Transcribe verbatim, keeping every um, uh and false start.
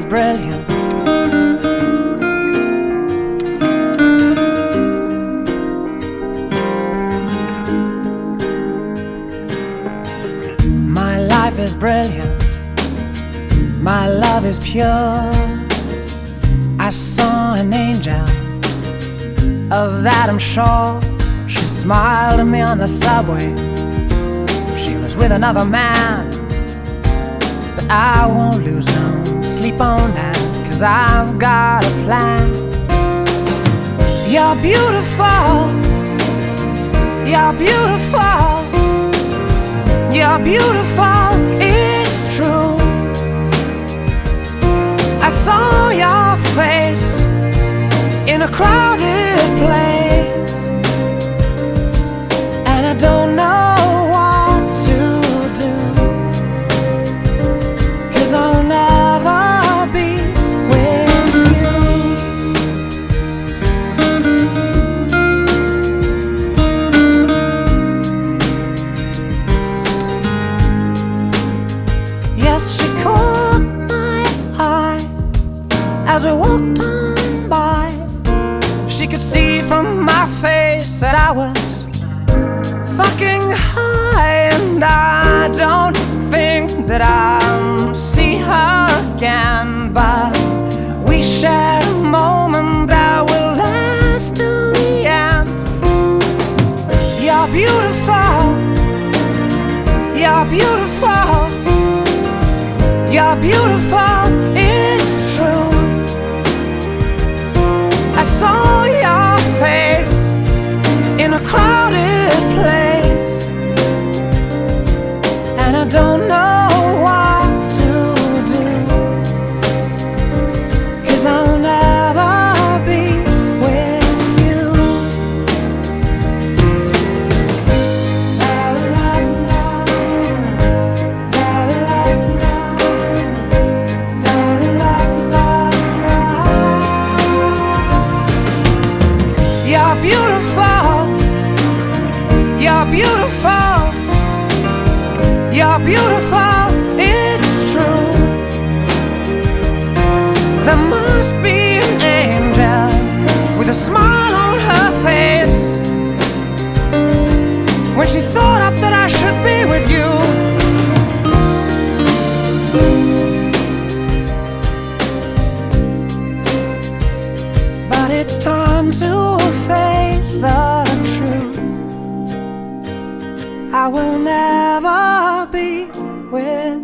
is brilliant. My life is brilliant. My love is pure. I saw an angel, of that I'm sure. She smiled at me on the subway. She was with another man, but I won't lose no sleep on that, 'cause I've got a plan. You're beautiful. You're beautiful. You're beautiful, it's true. I saw your face in a crowded place, and I don't know what to do, 'cause I'll never be with you. Yes, she caught my eye as we walked on by. She could see from my face that I was fucking high, and I don't think that I'll see her again, but we shared a moment that will last till the end. You're beautiful. You're beautiful. You're beautiful, it's true. I saw your face in a crowded place, and I don't know what to do, 'cause I'll never be with you. La, la, la, la, la, la. You're beautiful. You're beautiful. You're beautiful, it's true. There must be an angel with a smile on her face when she thought up that I should be with you. But it's time to face the truth. I will never be with